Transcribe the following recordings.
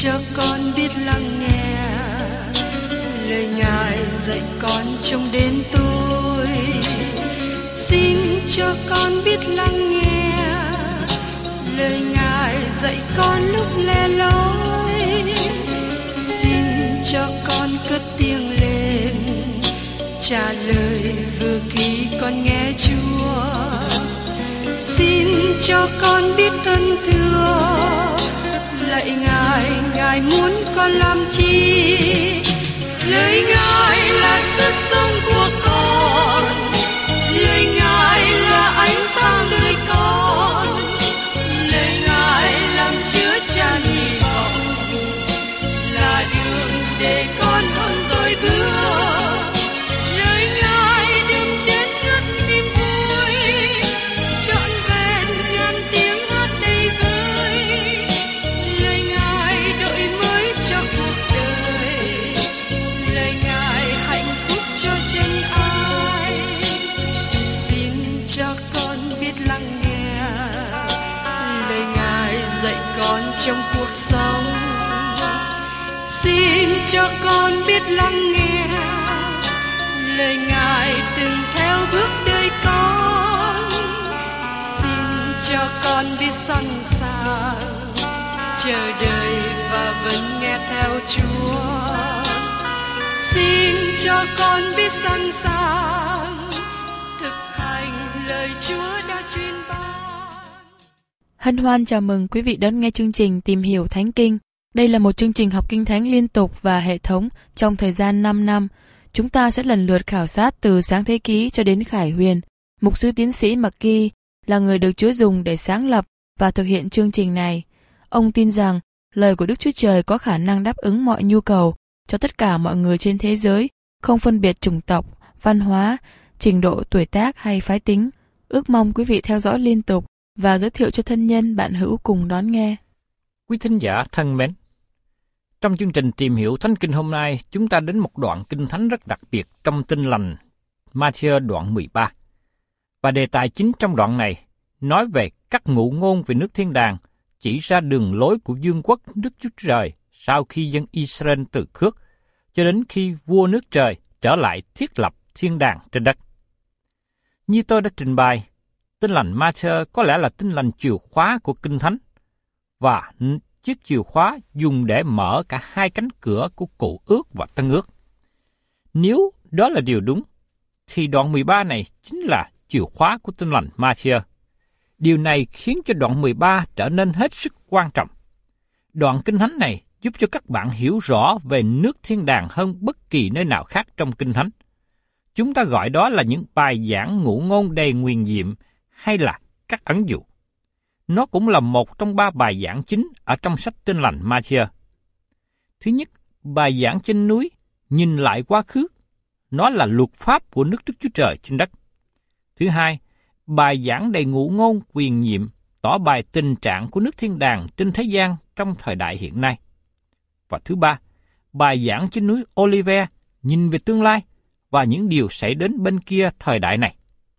cho con biết lắng nghe lời Ngài dạy con trong đêm tối. Xin cho con biết lắng nghe lời Ngài dạy con lúc lẻ loi. Xin cho con cất tiếng lên trả lời vừa khi con nghe Chúa. Xin cho con biết ơn thưa lạy Ngài, Ngài muốn con làm chi? Lời Ngài là sức sống của con, lời Ngài là ánh sáng đời con, lời Ngài làm chứa chan hy vọng, là đường để con hơn rồi bước. Lời Ngài đừng chết ngất niềm vui, trọn vẹn ngàn tiếng hát đầy vơi. Lời Ngài đổi mới cho cuộc đời, lời Ngài hạnh phúc cho chân ai. Xin cho con biết lắng nghe lời Ngài dạy con trong cuộc sống. Xin cho con biết lắng nghe lời Ngài đừng theo bước đời con. Xin cho con biết sẵn sàng chờ đợi và vẫn nghe theo Chúa. Xin cho con biết sẵn sàng thực hành lời Chúa đã truyền ban. Hân hoan chào mừng quý vị đón nghe chương trình Tìm hiểu Thánh Kinh. Đây là một chương trình học Kinh Thánh liên tục và hệ thống trong thời gian 5 năm. Chúng ta sẽ lần lượt khảo sát từ Sáng Thế Ký cho đến Khải Huyền. Mục sư tiến sĩ McGee là người được Chúa dùng để sáng lập và thực hiện chương trình này. Ông tin rằng lời của Đức Chúa Trời có khả năng đáp ứng mọi nhu cầu cho tất cả mọi người trên thế giới, không phân biệt chủng tộc, văn hóa, trình độ tuổi tác hay phái tính. Ước mong quý vị theo dõi liên tục và giới thiệu cho thân nhân bạn hữu cùng đón nghe. Quý thính giả thân mến, trong chương trình Tìm hiểu Thánh Kinh hôm nay, chúng ta đến một đoạn Kinh Thánh rất đặc biệt trong Tin lành Ma-thi-ơ đoạn 13. Và đề tài chính trong đoạn này nói về các ngụ ngôn về nước thiên đàng, chỉ ra đường lối của vương quốc Đức Chúa Trời sau khi dân Israel từ khước, cho đến khi vua nước trời trở lại thiết lập thiên đàng trên đất. Như tôi đã trình bày, Tin lành Ma-thi-ơ có lẽ là tin lành chìa khóa của Kinh Thánh, và chiếc chìa khóa dùng để mở cả hai cánh cửa của Cựu Ước và Tân Ước. Nếu đó là điều đúng, thì đoạn 13 này chính là chìa khóa của tin lành Ma-thi-ơ. Điều này khiến cho đoạn 13 trở nên hết sức quan trọng. Đoạn Kinh Thánh này giúp cho các bạn hiểu rõ về nước thiên đàng hơn bất kỳ nơi nào khác trong Kinh Thánh. Chúng ta gọi đó là những bài giảng ngụ ngôn đầy nguyền diệm hay là các ẩn dụ. Nó cũng là một trong 3 bài giảng chính ở trong sách Tin lành Ma-thi-ơ. Thứ nhất, bài giảng trên núi nhìn lại quá khứ. Nó là luật pháp của nước Đức Chúa Trời trên đất. Thứ hai, bài giảng đầy ngụ ngôn quyền nhiệm tỏ bài tình trạng của nước thiên đàng trên thế gian trong thời đại hiện nay. Và thứ ba, bài giảng trên núi Olive nhìn về tương lai và những điều xảy đến bên kia thời đại này.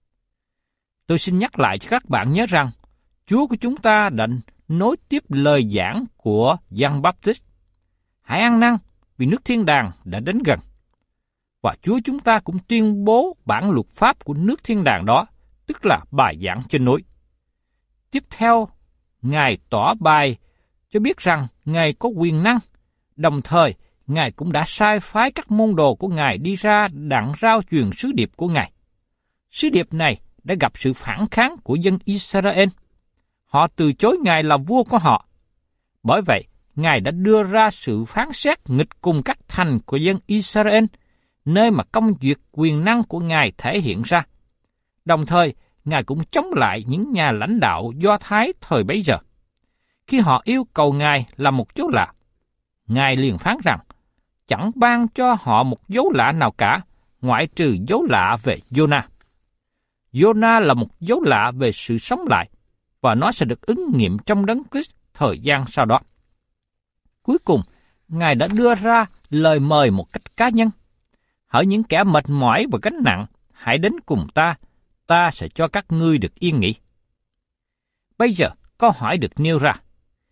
Tôi xin nhắc lại cho các bạn nhớ rằng Chúa của chúng ta đã nối tiếp lời giảng của Giăng Baptist. Hãy ăn năn vì nước thiên đàng đã đến gần. Và Chúa chúng ta cũng tuyên bố bản luật pháp của nước thiên đàng đó, tức là bài giảng trên núi. Tiếp theo, Ngài tỏ bài cho biết rằng Ngài có quyền năng, đồng thời Ngài cũng đã sai phái các môn đồ của Ngài đi ra đặng rao truyền sứ điệp của Ngài. Sứ điệp này đã gặp sự phản kháng của dân Israel. Họ từ chối Ngài là vua của họ. Bởi vậy, Ngài đã đưa ra sự phán xét nghịch cùng các thành của dân Israel, nơi mà công duyệt quyền năng của Ngài thể hiện ra. Đồng thời, Ngài cũng chống lại những nhà lãnh đạo Do Thái thời bấy giờ. Khi họ yêu cầu Ngài là một dấu lạ, Ngài liền phán rằng chẳng ban cho họ một dấu lạ nào cả, ngoại trừ dấu lạ về Jonah. Jonah là một dấu lạ về sự sống lại, và nó sẽ được ứng nghiệm trong Đấng Christ thời gian sau đó. Cuối cùng, Ngài đã đưa ra lời mời một cách cá nhân. Hỡi những kẻ mệt mỏi và gánh nặng, hãy đến cùng ta sẽ cho các ngươi được yên nghỉ. Bây giờ, câu hỏi được nêu ra,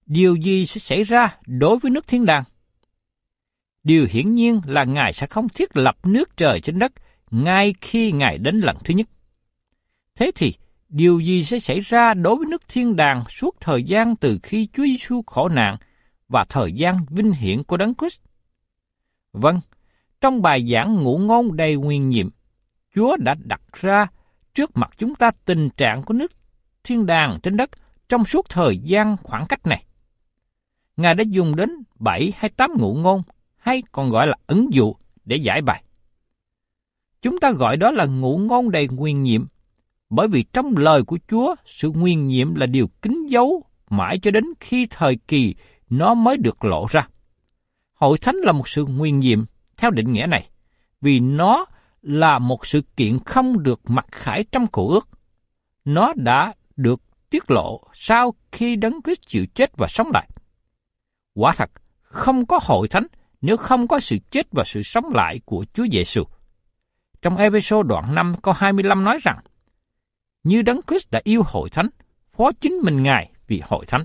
điều gì sẽ xảy ra đối với nước thiên đàng? Điều hiển nhiên là Ngài sẽ không thiết lập nước trời trên đất ngay khi Ngài đến lần thứ nhất. Thế thì, điều gì sẽ xảy ra đối với nước thiên đàng suốt thời gian từ khi Chúa Giêsu khổ nạn và thời gian vinh hiển của Đấng Christ? Vâng, trong bài giảng ngụ ngôn đầy huyền nhiệm, Chúa đã đặt ra trước mặt chúng ta tình trạng của nước thiên đàng trên đất trong suốt thời gian khoảng cách này. Ngài đã dùng đến 7 hay 8 ngụ ngôn, hay còn gọi là ẩn dụ để giải bài. Chúng ta gọi đó là ngụ ngôn đầy huyền nhiệm, bởi vì trong lời của Chúa, sự huyền nhiệm là điều kín dấu mãi cho đến khi thời kỳ nó mới được lộ ra. Hội thánh là một sự huyền nhiệm theo định nghĩa này, vì nó là một sự kiện không được mặc khải trong Cựu Ước. Nó đã được tiết lộ sau khi Đấng Christ chịu chết và sống lại. Quả thật, không có hội thánh nếu không có sự chết và sự sống lại của Chúa Giêsu. Trong Ê-phê-sô đoạn 5 câu 25 nói rằng, như Đấng Christ đã yêu hội thánh, phó chính mình Ngài vì hội thánh.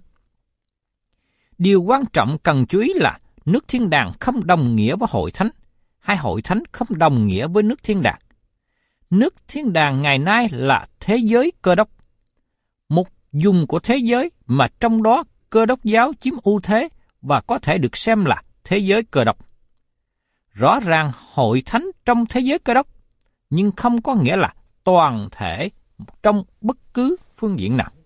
Điều quan trọng cần chú ý là nước thiên đàng không đồng nghĩa với hội thánh, hay hội thánh không đồng nghĩa với nước thiên đàng. Nước thiên đàng ngày nay là thế giới Cơ Đốc, một vùng của thế giới mà trong đó Cơ Đốc giáo chiếm ưu thế và có thể được xem là thế giới Cơ Đốc. Rõ ràng hội thánh trong thế giới Cơ Đốc, nhưng không có nghĩa là toàn thể trong bất cứ phương diện nào.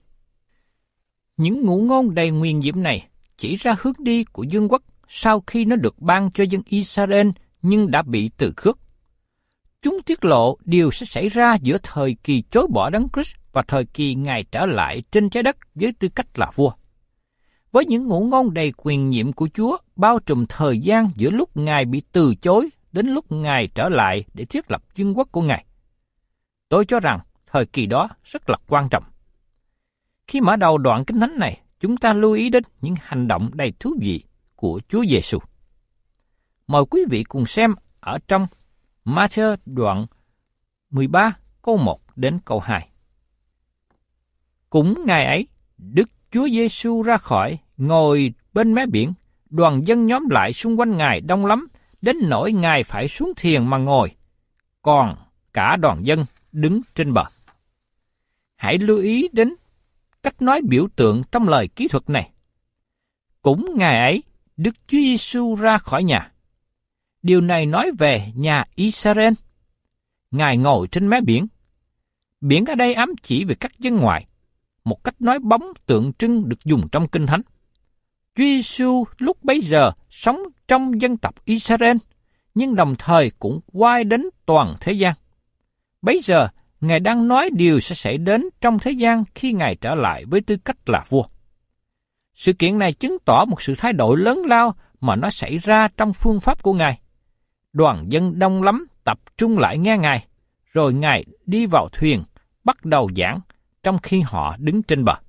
Những ngụ ngôn đầy huyền nhiệm này chỉ ra hướng đi của vương quốc sau khi nó được ban cho dân Israel nhưng đã bị từ khước. Chúng tiết lộ điều sẽ xảy ra giữa thời kỳ chối bỏ Đấng Christ và thời kỳ Ngài trở lại trên trái đất với tư cách là vua. Với những ngụ ngôn đầy quyền nhiệm của Chúa bao trùm thời gian giữa lúc Ngài bị từ chối đến lúc Ngài trở lại để thiết lập vương quốc của Ngài. Tôi cho rằng thời kỳ đó rất là quan trọng. Khi mở đầu đoạn Kinh Thánh này, chúng ta lưu ý đến những hành động đầy thú vị của Chúa Giêsu. Mời quý vị cùng xem ở trong Ma-thơ đoạn 13 câu 1 đến câu 2. Cũng ngày ấy, Đức Chúa Giêsu ra khỏi, ngồi bên mé biển, đoàn dân nhóm lại xung quanh Ngài đông lắm, đến nỗi Ngài phải xuống thuyền mà ngồi, còn cả đoàn dân đứng trên bờ. Hãy lưu ý đến cách nói biểu tượng trong lời kỹ thuật này. Cũng ngày ấy, Đức Chúa Giêsu ra khỏi nhà. Điều này nói về nhà Israel. Ngài ngồi trên mé biển. Biển ở đây ám chỉ về các dân ngoại, một cách nói bóng tượng trưng được dùng trong Kinh Thánh. Chúa Giêsu lúc bấy giờ sống trong dân tộc Israel, nhưng đồng thời cũng quay đến toàn thế gian. Bấy giờ, Ngài đang nói điều sẽ xảy đến trong thế gian khi Ngài trở lại với tư cách là vua. Sự kiện này chứng tỏ một sự thay đổi lớn lao mà nó xảy ra trong phương pháp của Ngài. Đoàn dân đông lắm tập trung lại nghe Ngài, rồi Ngài đi vào thuyền, bắt đầu giảng, trong khi họ đứng trên bờ.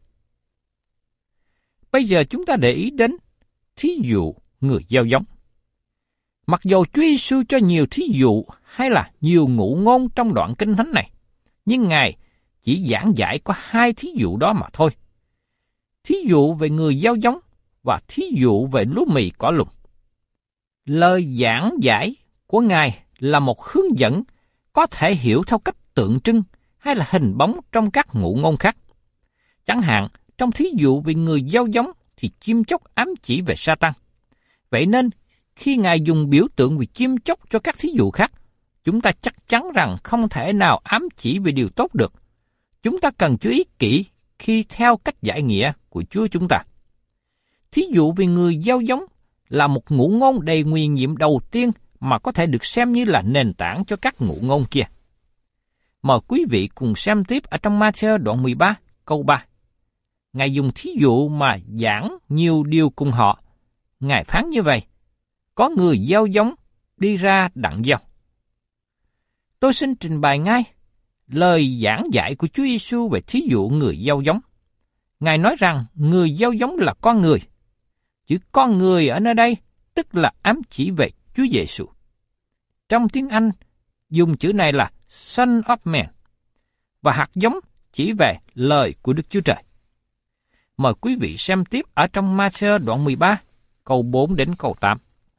Bây giờ chúng ta để ý đến thí dụ người gieo giống. Mặc dù Chúa Giêsu cho nhiều thí dụ hay là nhiều ngụ ngôn trong đoạn Kinh Thánh này, nhưng Ngài chỉ giảng giải có 2 thí dụ đó mà thôi. Thí dụ về người gieo giống và thí dụ về lúa mì cỏ lùng. Lời giảng giải của Ngài là một hướng dẫn có thể hiểu theo cách tượng trưng hay là hình bóng trong các ngụ ngôn khác. Chẳng hạn, trong thí dụ về người gieo giống thì chim chóc ám chỉ về Sa-tan. Vậy nên, khi Ngài dùng biểu tượng về chim chóc cho các thí dụ khác, chúng ta chắc chắn rằng không thể nào ám chỉ về điều tốt được. Chúng ta cần chú ý kỹ khi theo cách giải nghĩa của Chúa chúng ta. Thí dụ về người gieo giống là một ngụ ngôn đầy huyền nhiệm đầu tiên mà có thể được xem như là nền tảng cho các ngụ ngôn kia. Mời quý vị cùng xem tiếp ở trong Ma-thơ đoạn 13 câu 3. Ngài dùng thí dụ mà giảng nhiều điều cùng họ. Ngài phán như vậy: có người gieo giống đi ra đặng gieo. Tôi xin trình bày ngay lời giảng dạy của Chúa Giêsu về thí dụ người gieo giống. Ngài nói rằng người gieo giống là con người. Chữ con người ở nơi đây tức là ám chỉ về Chúa Giêsu. Trong tiếng Anh, dùng chữ này là Son of Man, và hạt giống chỉ về lời của Đức Chúa Trời. Mời quý vị xem tiếp ở trong Ma-thi-ơ đoạn 13, câu 4 đến câu 8.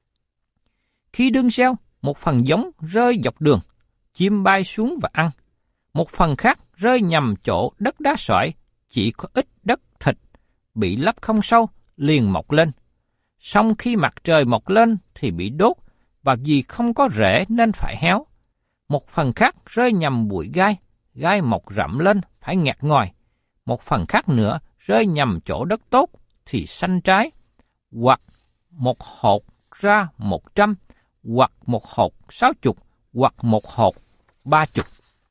Khi đương gieo, một phần giống rơi dọc đường, chim bay xuống và ăn. Một phần khác rơi nhầm chỗ đất đá sỏi, chỉ có ít đất thịt, bị lấp không sâu, liền mọc lên. Song khi mặt trời mọc lên thì bị đốt, và vì không có rễ nên phải héo. Một phần khác rơi nhầm bụi gai, gai mọc rậm lên, phải ngạt ngòi. Một phần khác nữa rơi nhầm chỗ đất tốt thì xanh trái, hoặc một hột ra 100, hoặc một hột 60, hoặc một hột 30.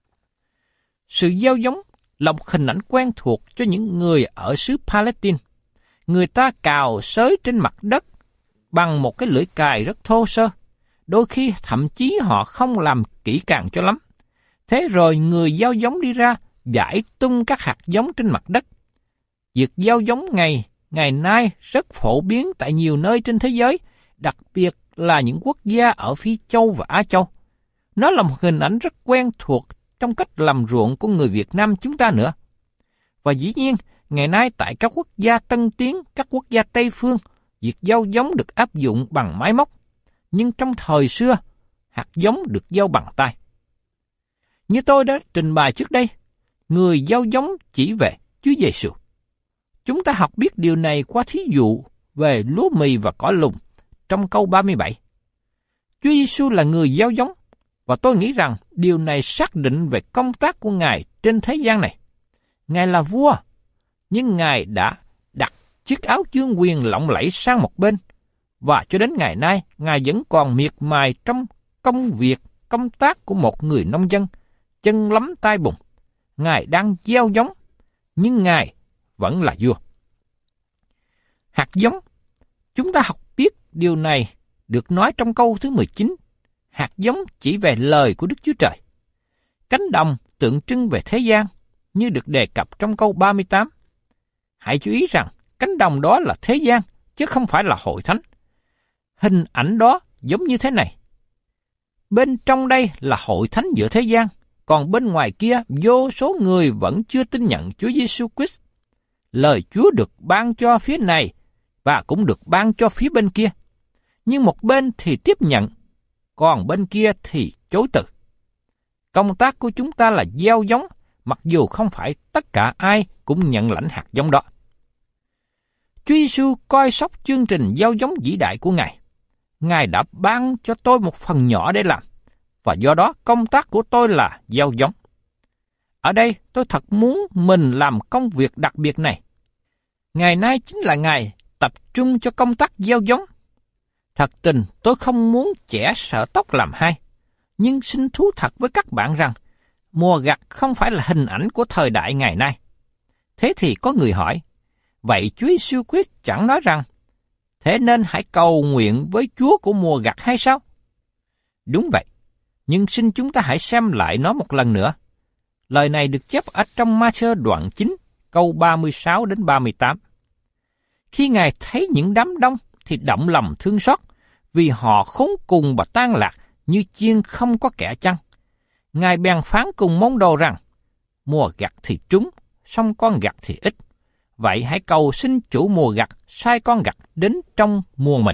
Sự gieo giống là một hình ảnh quen thuộc cho những người ở xứ Palestine. Người ta cào xới trên mặt đất bằng một cái lưỡi cày rất thô sơ. Đôi khi thậm chí họ không làm kỹ càng cho lắm. Thế rồi người gieo giống đi ra, rải tung các hạt giống trên mặt đất. Việc gieo giống ngày nay rất phổ biến tại nhiều nơi trên thế giới, đặc biệt là những quốc gia ở Phi Châu và Á Châu. Nó là một hình ảnh rất quen thuộc trong cách làm ruộng của người Việt Nam chúng ta nữa. Và dĩ nhiên, ngày nay tại các quốc gia tân tiến, các quốc gia Tây phương, việc gieo giống được áp dụng bằng máy móc. Nhưng trong thời xưa, hạt giống được gieo bằng tay. Như tôi đã trình bày trước đây, người gieo giống chỉ về Chúa Giêsu. Chúng ta học biết điều này qua thí dụ về lúa mì và cỏ lùng trong câu 37. Chúa Giêsu là người gieo giống, và tôi nghĩ rằng điều này xác định về công tác của Ngài trên thế gian này. Ngài là vua, nhưng Ngài đã đặt chiếc áo chương quyền lộng lẫy sang một bên, và cho đến ngày nay, Ngài vẫn còn miệt mài trong công việc, công tác của một người nông dân, chân lấm tay bùn. Ngài đang gieo giống, nhưng Ngài vẫn là vua. Hạt giống, chúng ta học biết điều này được nói trong câu thứ 19. Hạt giống chỉ về lời của Đức Chúa Trời. Cánh đồng tượng trưng về thế gian, như được đề cập trong câu 38. Hãy chú ý rằng cánh đồng đó là thế gian, chứ không phải là hội thánh. Hình ảnh đó giống như thế này. Bên trong đây là hội thánh giữa thế gian, còn bên ngoài kia vô số người vẫn chưa tin nhận Chúa Giêsu Christ. Lời Chúa được ban cho phía này và cũng được ban cho phía bên kia. Nhưng một bên thì tiếp nhận, còn bên kia thì chối từ. Công tác của chúng ta là gieo giống, mặc dù không phải tất cả ai cũng nhận lãnh hạt giống đó. Chúa Giêsu coi sóc chương trình gieo giống vĩ đại của Ngài. Ngài đã ban cho tôi một phần nhỏ để làm, và do đó công tác của tôi là gieo giống. Ở đây tôi thật muốn mình làm công việc đặc biệt này. Ngày nay chính là ngày tập trung cho công tác gieo giống. Thật tình tôi không muốn chẻ sợ tóc làm hai, nhưng xin thú thật với các bạn rằng mùa gặt không phải là hình ảnh của thời đại ngày nay. Thế thì có người hỏi, vậy Chúa Giêsu Christ chẳng nói rằng, thế nên hãy cầu nguyện với Chúa của mùa gặt hay sao? Đúng vậy, nhưng xin chúng ta hãy xem lại nó một lần nữa. Lời này được chép ở trong Ma-thi-ơ đoạn 9, câu 36 đến 38. Khi Ngài thấy những đám đông thì động lòng thương xót, vì họ khốn cùng và tan lạc như chiên không có kẻ chăn. Ngài bèn phán cùng môn đồ rằng, mùa gặt thì trúng, song con gặt thì ít. Vậy hãy cầu xin chủ mùa gặt sai con gặt đến trong mùa mình.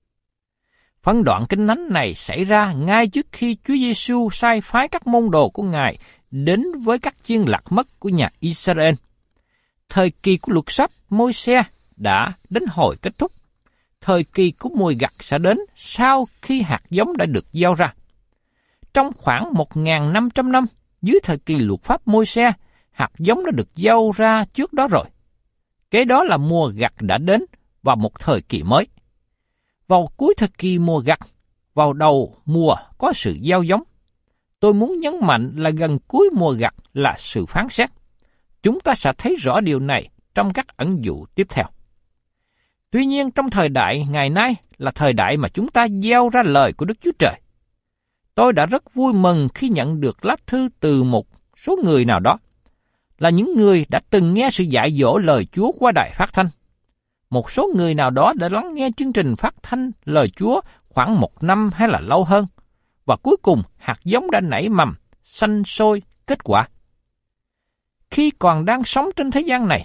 Phân đoạn kinh thánh này xảy ra ngay trước khi Chúa Giêsu sai phái các môn đồ của Ngài đến với các chiên lạc mất của nhà Israel. Thời kỳ của luật pháp Môi-se đã đến hồi kết thúc. Thời kỳ của mùa gặt sẽ đến sau khi hạt giống đã được gieo ra. Trong khoảng 1.500 năm, dưới thời kỳ luật pháp Môi-se, hạt giống đã được gieo ra trước đó rồi. Kế đó là mùa gặt đã đến vào một thời kỳ mới. Vào cuối thời kỳ mùa gặt, vào đầu mùa có sự gieo giống. Tôi muốn nhấn mạnh là gần cuối mùa gặt là sự phán xét. Chúng ta sẽ thấy rõ điều này trong các ẩn dụ tiếp theo. Tuy nhiên, trong thời đại ngày nay là thời đại mà chúng ta gieo ra lời của Đức Chúa Trời. Tôi đã rất vui mừng khi nhận được lá thư từ một số người nào đó, là những người đã từng nghe sự dạy dỗ lời Chúa qua đài phát thanh. Một số người nào đó đã lắng nghe chương trình phát thanh lời Chúa khoảng 1 năm hay là lâu hơn, và cuối cùng hạt giống đã nảy mầm, xanh sôi, kết quả. Khi còn đang sống trên thế gian này,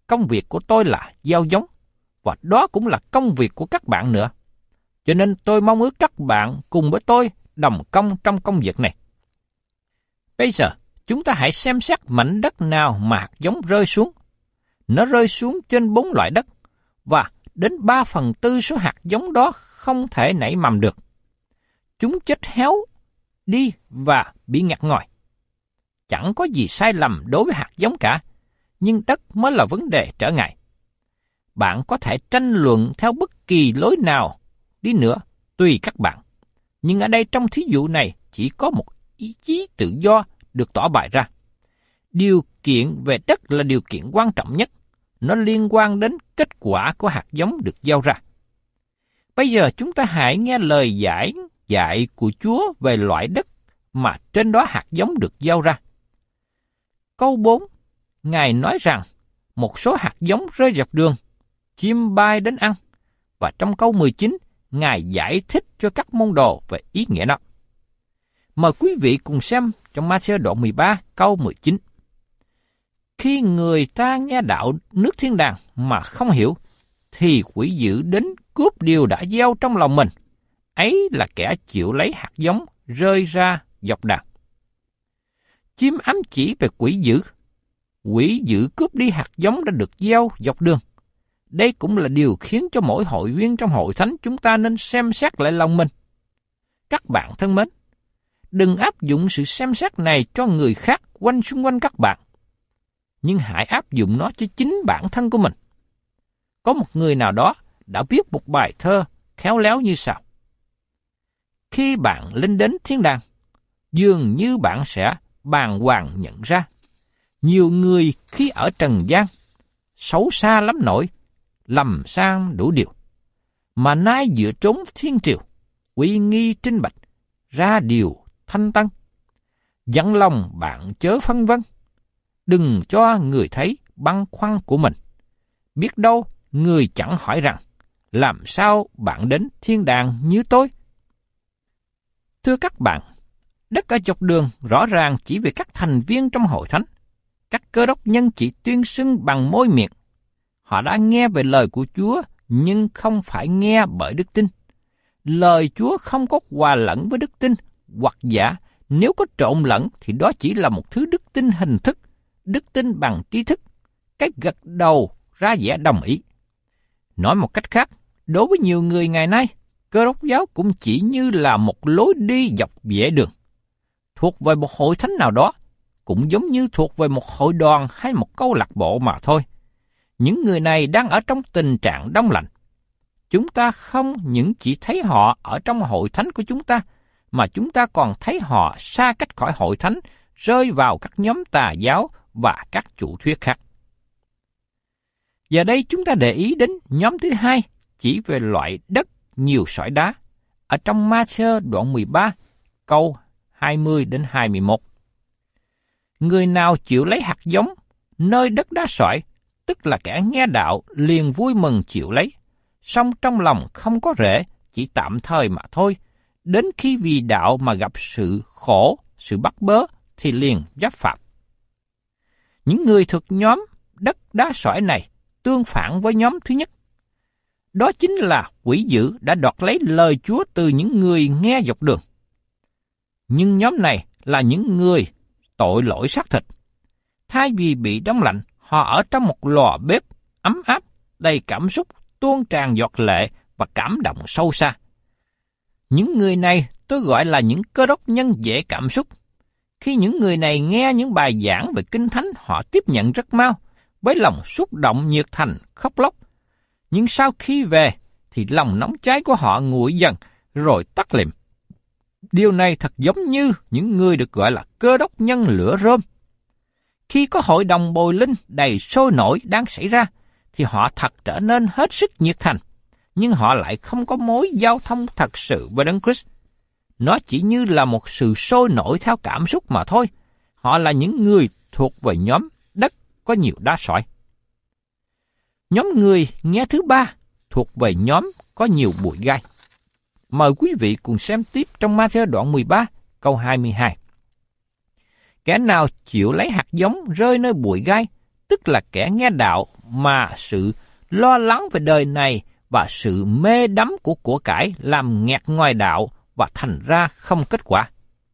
công việc của tôi là gieo giống, và đó cũng là công việc của các bạn nữa. Cho nên tôi mong ước các bạn cùng với tôi đồng công trong công việc này. Bây giờ, chúng ta hãy xem xét mảnh đất nào mà hạt giống rơi xuống. Nó rơi xuống trên 4 loại đất, và đến 3/4 số hạt giống đó không thể nảy mầm được. Chúng chết héo đi và bị ngặt ngòi. Chẳng có gì sai lầm đối với hạt giống cả, nhưng đất mới là vấn đề trở ngại. Bạn có thể tranh luận theo bất kỳ lối nào đi nữa, tùy các bạn. Nhưng ở đây trong thí dụ này chỉ có một ý chí tự do được tỏ bày ra. Điều kiện về đất là điều kiện quan trọng nhất. Nó liên quan đến kết quả của hạt giống được gieo ra. Bây giờ chúng ta hãy nghe lời dạy của Chúa về loại đất mà trên đó hạt giống được gieo ra. Câu 4, Ngài nói rằng một số hạt giống rơi dọc đường, chim bay đến ăn. Và trong câu 19, Ngài giải thích cho các môn đồ về ý nghĩa đó. Mời quý vị cùng xem trong Ma-thi-ơ đoạn 13 câu 19. Khi người ta nghe đạo nước thiên đàng mà không hiểu, thì quỷ dữ đến cướp điều đã gieo trong lòng mình. Ấy là kẻ chịu lấy hạt giống rơi ra dọc đàng. Chim ám chỉ về quỷ dữ cướp đi hạt giống đã được gieo dọc đường. Đây cũng là điều khiến cho mỗi hội viên trong hội thánh chúng ta nên xem xét lại lòng mình. Các bạn thân mến, đừng áp dụng sự xem xét này cho người khác xung quanh các bạn, nhưng hãy áp dụng nó cho chính bản thân của mình. Có một người nào đó đã viết một bài thơ khéo léo như sau: khi bạn lên đến thiên đàng, dường như bạn sẽ bàng hoàng nhận ra, nhiều người khi ở trần gian, xấu xa lắm nỗi, lầm sang đủ điều, mà nay dựa trốn thiên triều, uy nghi trinh bạch, ra điều thanh tân. Dặn lòng bạn chớ phân vân, đừng cho người thấy băn khoăn của mình. Biết đâu người chẳng hỏi rằng, làm sao bạn đến thiên đàng như tôi? Thưa các bạn, đất ở dọc đường rõ ràng chỉ về các thành viên trong hội thánh. Các cơ đốc nhân chỉ tuyên xưng bằng môi miệng. Họ đã nghe về lời của Chúa, nhưng không phải nghe bởi đức tin. Lời Chúa không có hòa lẫn với đức tin, hoặc giả nếu có trộn lẫn thì đó chỉ là một thứ đức tin hình thức, đức tin bằng tri thức, cái gật đầu ra vẻ đồng ý. Nói một cách khác, đối với nhiều người ngày nay, Cơ đốc giáo cũng chỉ như là một lối đi dọc vệ đường, thuộc về một hội thánh nào đó, cũng giống như thuộc về một hội đoàn hay một câu lạc bộ mà thôi. Những người này đang ở trong tình trạng đông lạnh. Chúng ta không những chỉ thấy họ ở trong hội thánh của chúng ta, mà chúng ta còn thấy họ xa cách khỏi hội thánh, rơi vào các nhóm tà giáo và các chủ thuyết khác. Giờ đây chúng ta để ý đến nhóm thứ hai, chỉ về loại đất nhiều sỏi đá, ở trong Ma-thi-ơ đoạn 13, câu 20 đến 21. Người nào chịu lấy hạt giống nơi đất đá sỏi, tức là kẻ nghe đạo liền vui mừng chịu lấy, song trong lòng không có rễ, chỉ tạm thời mà thôi. Đến khi vì đạo mà gặp sự khổ, sự bắt bớ, thì liền giáp phạm. Những người thuộc nhóm đất đá sỏi này tương phản với nhóm thứ nhất. Đó chính là quỷ dữ đã đoạt lấy lời Chúa từ những người nghe dọc đường. Nhưng nhóm này là những người tội lỗi xác thịt. Thay vì bị đông lạnh, họ ở trong một lò bếp ấm áp, đầy cảm xúc, tuôn tràn giọt lệ và cảm động sâu xa. Những người này tôi gọi là những cơ đốc nhân dễ cảm xúc. Khi những người này nghe những bài giảng về Kinh Thánh, họ tiếp nhận rất mau, với lòng xúc động nhiệt thành, khóc lóc. Nhưng sau khi về, thì lòng nóng cháy của họ nguội dần, rồi tắt lịm. Điều này thật giống như những người được gọi là cơ đốc nhân lửa rơm. Khi có hội đồng bồi linh đầy sôi nổi đang xảy ra, thì họ thật trở nên hết sức nhiệt thành, nhưng họ lại không có mối giao thông thật sự với Đấng Christ. Nó chỉ như là một sự sôi nổi theo cảm xúc mà thôi. Họ là những người thuộc về nhóm đất có nhiều đá sỏi. Nhóm người nghe thứ ba thuộc về nhóm có nhiều bụi gai. Mời quý vị cùng xem tiếp trong Ma-thi-ơ đoạn 13, câu 22. Kẻ nào chịu lấy hạt giống rơi nơi bụi gai, tức là kẻ nghe đạo mà sự lo lắng về đời này và sự mê đắm của cải làm nghẹt ngoài đạo và thành ra không kết quả.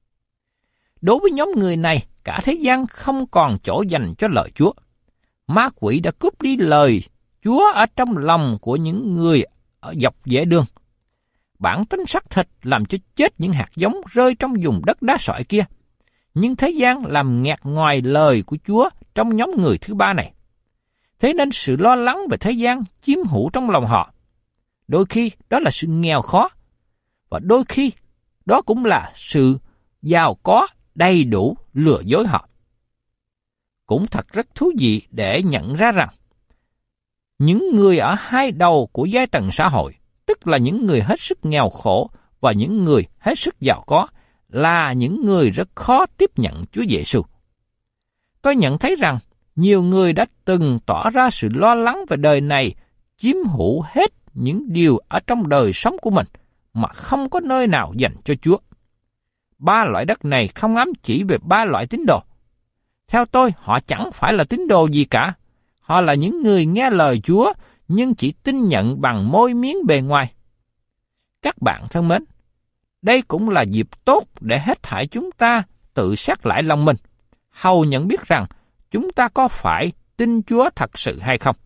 Đối với nhóm người này, cả thế gian không còn chỗ dành cho lời Chúa. Ma quỷ đã cướp đi lời Chúa ở trong lòng của những người ở dọc dễ đường. Bản tính xác thịt làm cho chết những hạt giống rơi trong vùng đất đá sỏi kia. Nhưng thế gian làm nghẹt ngoài lời của Chúa trong nhóm người thứ ba này. Thế nên sự lo lắng về thế gian chiếm hữu trong lòng họ. Đôi khi đó là sự nghèo khó, và đôi khi đó cũng là sự giàu có đầy đủ lừa dối họ. Cũng thật rất thú vị để nhận ra rằng những người ở hai đầu của giai tầng xã hội, tức là những người hết sức nghèo khổ và những người hết sức giàu có, là những người rất khó tiếp nhận Chúa Giêsu. Tôi nhận thấy rằng nhiều người đã từng tỏ ra sự lo lắng về đời này, chiếm hữu hết những điều ở trong đời sống của mình mà không có nơi nào dành cho Chúa. Ba loại đất này không ám chỉ về ba loại tín đồ. Theo tôi, họ chẳng phải là tín đồ gì cả. Họ là những người nghe lời Chúa nhưng chỉ tin nhận bằng môi miếng bề ngoài. Các bạn thân mến, đây cũng là dịp tốt để hết thảy chúng ta tự xét lại lòng mình, hầu nhận biết rằng chúng ta có phải tin Chúa thật sự hay không.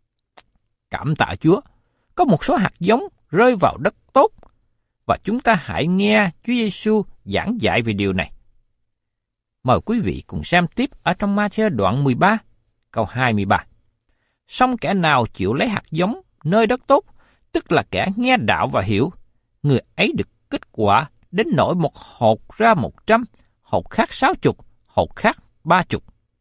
Cảm tạ Chúa, có một số hạt giống rơi vào đất tốt, và chúng ta hãy nghe Chúa Giêsu giảng dạy về điều này. Mời quý vị cùng xem tiếp ở trong Ma-thi-ơ đoạn 13, câu 23. Song kẻ nào chịu lấy hạt giống nơi đất tốt, tức là kẻ nghe đạo và hiểu, người ấy được kết quả đến nỗi một hột ra 100, hột khác 60, hột khác 30.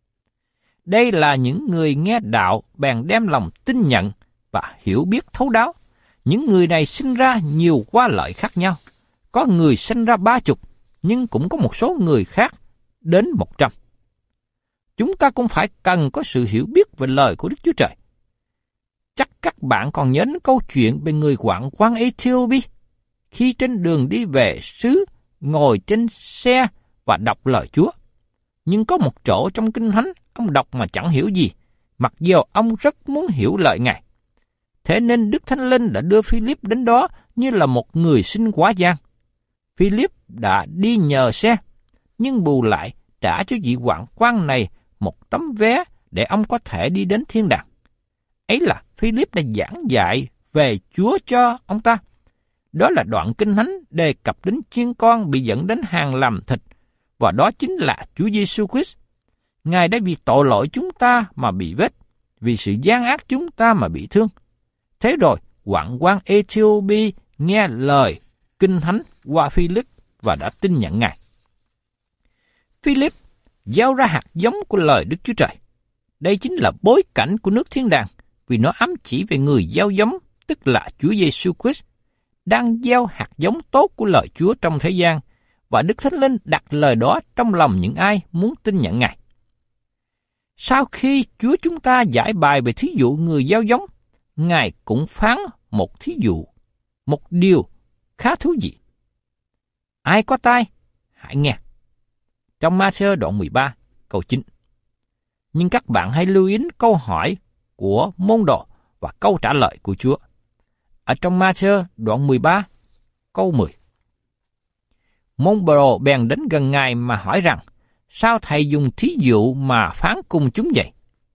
Đây là những người nghe đạo bèn đem lòng tin nhận và hiểu biết thấu đáo. Những người này sinh ra nhiều qua lợi khác nhau. Có người sinh ra 30, nhưng cũng có một số người khác đến 100. Chúng ta cũng phải cần có sự hiểu biết về lời của Đức Chúa Trời. Chắc các bạn còn nhớ câu chuyện về người hoạn quan Ethiopia khi trên đường đi về xứ ngồi trên xe và đọc lời Chúa. Nhưng có một chỗ trong Kinh Thánh ông đọc mà chẳng hiểu gì, mặc dù ông rất muốn hiểu lời Ngài. Thế nên Đức Thánh Linh đã đưa Philip đến đó như là một người xin quá gian. Philip đã đi nhờ xe, nhưng bù lại trả cho vị hoạn quan này một tấm vé để ông có thể đi đến thiên đàng. Ấy là Philip đã giảng dạy về Chúa cho ông ta. Đó là đoạn Kinh Thánh đề cập đến chiên con bị dẫn đến hàng làm thịt, và đó chính là Chúa Giêsu Christ. Ngài đã vì tội lỗi chúng ta mà bị vết, vì sự gian ác chúng ta mà bị thương. Thế rồi, hoạn quan Ethiopia nghe lời Kinh Thánh qua Philip và đã tin nhận Ngài. Philip gieo ra hạt giống của lời Đức Chúa Trời. Đây chính là bối cảnh của nước thiên đàng, vì nó ám chỉ về người gieo giống, tức là Chúa Giêsu Christ, đang gieo hạt giống tốt của lời Chúa trong thế gian, và Đức Thánh Linh đặt lời đó trong lòng những ai muốn tin nhận Ngài. Sau khi Chúa chúng ta giải bài về thí dụ người gieo giống, Ngài cũng phán một thí dụ, một điều khá thú vị. Ai có tai, hãy nghe. Trong Ma-thi-ơ đoạn 13, câu 9. Nhưng các bạn hãy lưu ý câu hỏi của môn đồ và câu trả lời của Chúa. Ở trong Ma-thi-ơ đoạn 13, câu 10. Môn đồ bèn đến gần Ngài mà hỏi rằng, sao Thầy dùng thí dụ mà phán cùng chúng vậy?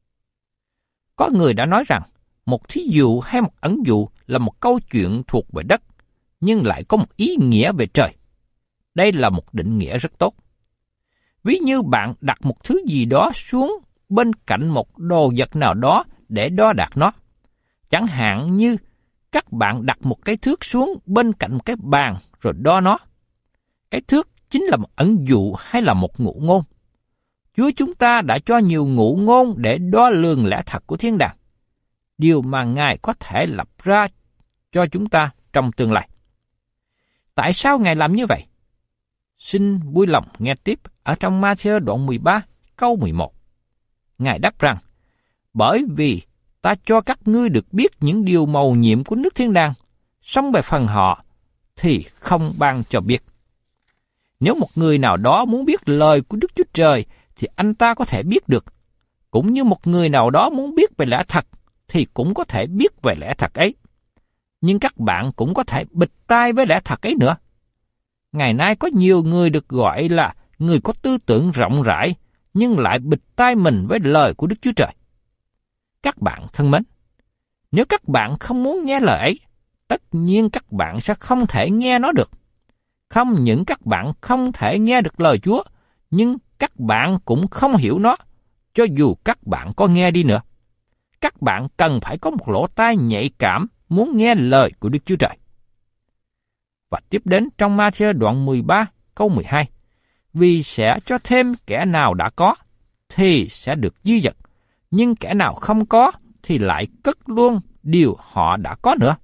Có người đã nói rằng, một thí dụ hay một ẩn dụ là một câu chuyện thuộc về đất, nhưng lại có một ý nghĩa về trời. Đây là một định nghĩa rất tốt. Ví như bạn đặt một thứ gì đó xuống bên cạnh một đồ vật nào đó để đo đạc nó. Chẳng hạn như các bạn đặt một cái thước xuống bên cạnh một cái bàn rồi đo nó. Cái thước chính là một ẩn dụ hay là một ngụ ngôn. Chúa chúng ta đã cho nhiều ngụ ngôn để đo lường lẽ thật của thiên đàng, điều mà Ngài có thể lập ra cho chúng ta trong tương lai. Tại sao Ngài làm như vậy? Xin vui lòng nghe tiếp ở trong Ma-thi-ơ đoạn 13, câu 11. Ngài đáp rằng, bởi vì ta cho các ngươi được biết những điều mầu nhiệm của nước thiên đàng, song về phần họ thì không ban cho biết. Nếu một người nào đó muốn biết lời của Đức Chúa Trời thì anh ta có thể biết được. Cũng như một người nào đó muốn biết về lẽ thật, thì cũng có thể biết về lẽ thật ấy. Nhưng các bạn cũng có thể bịt tai với lẽ thật ấy nữa. Ngày nay có nhiều người được gọi là người có tư tưởng rộng rãi, nhưng lại bịt tai mình với lời của Đức Chúa Trời. Các bạn thân mến, nếu các bạn không muốn nghe lời ấy, tất nhiên các bạn sẽ không thể nghe nó được. Không những các bạn không thể nghe được lời Chúa, nhưng các bạn cũng không hiểu nó, cho dù các bạn có nghe đi nữa. Các bạn cần phải có một lỗ tai nhạy cảm muốn nghe lời của Đức Chúa Trời. Và tiếp đến trong Ma-thi-ơ đoạn 13 câu 12. Vì sẽ cho thêm kẻ nào đã có, thì sẽ được dư dật, nhưng kẻ nào không có, thì lại cất luôn điều họ đã có nữa.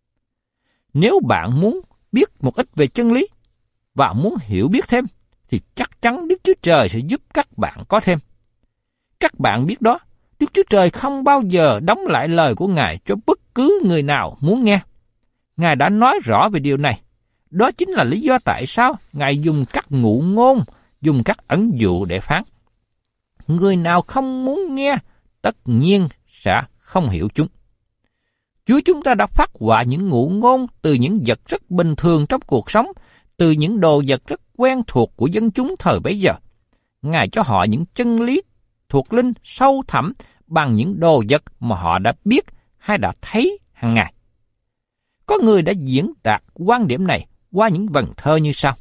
Nếu bạn muốn biết một ít về chân lý, và muốn hiểu biết thêm, thì chắc chắn Đức Chúa Trời sẽ giúp các bạn có thêm. Các bạn biết đó, Đức Chúa Trời không bao giờ đóng lại lời của Ngài cho bất cứ người nào muốn nghe. Ngài đã nói rõ về điều này. Đó chính là lý do tại sao Ngài dùng các ngụ ngôn, dùng các ẩn dụ để phán. Người nào không muốn nghe, tất nhiên sẽ không hiểu chúng. Chúa chúng ta đã phát họa những ngụ ngôn từ những vật rất bình thường trong cuộc sống, từ những đồ vật rất quen thuộc của dân chúng thời bấy giờ. Ngài cho họ những chân lý thuộc linh sâu thẳm bằng những đồ vật mà họ đã biết hay đã thấy hàng ngày. Có người đã diễn đạt quan điểm này qua những vần thơ như sau.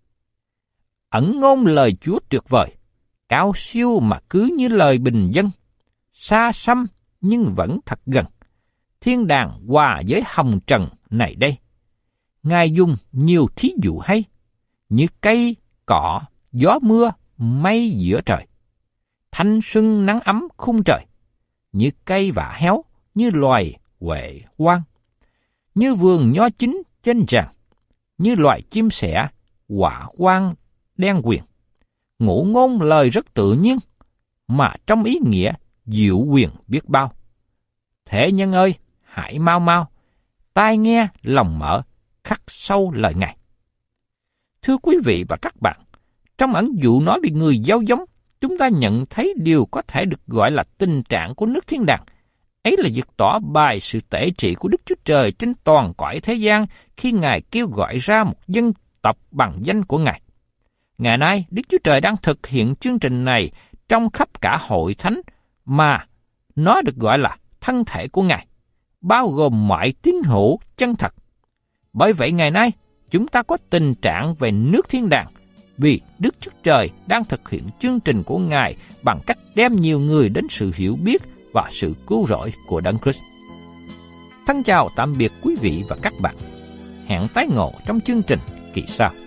Ẩn ngôn lời Chúa tuyệt vời, cao siêu mà cứ như lời bình dân, xa xăm nhưng vẫn thật gần, thiên đàng hòa với hồng trần này đây. Ngài dùng nhiều thí dụ hay, như cây, cỏ, gió mưa, mây giữa trời, thanh xuân nắng ấm khung trời, như cây vả héo, như loài huệ hoang, như vườn nho chín trên tràng, như loài chim sẻ, họa quang đen quyền. Ngụ ngôn lời rất tự nhiên, mà trong ý nghĩa diệu quyền biết bao. Thế nhân ơi, hãy mau mau, tai nghe lòng mở, khắc sâu lời Ngài. Thưa quý vị và các bạn, trong ẩn dụ nói về người gieo giống, chúng ta nhận thấy điều có thể được gọi là tình trạng của nước thiên đàng. Ấy là việc tỏ bày sự tể trị của Đức Chúa Trời trên toàn cõi thế gian khi Ngài kêu gọi ra một dân tộc bằng danh của Ngài. Ngày nay, Đức Chúa Trời đang thực hiện chương trình này trong khắp cả hội thánh mà nó được gọi là thân thể của Ngài, bao gồm mọi tín hữu chân thật. Bởi vậy ngày nay, chúng ta có tình trạng về nước thiên đàng vì Đức Chúa Trời đang thực hiện chương trình của Ngài bằng cách đem nhiều người đến sự hiểu biết và sự cứu rỗi của Đấng Christ. Thân chào tạm biệt quý vị và các bạn. Hẹn tái ngộ trong chương trình kỳ sau.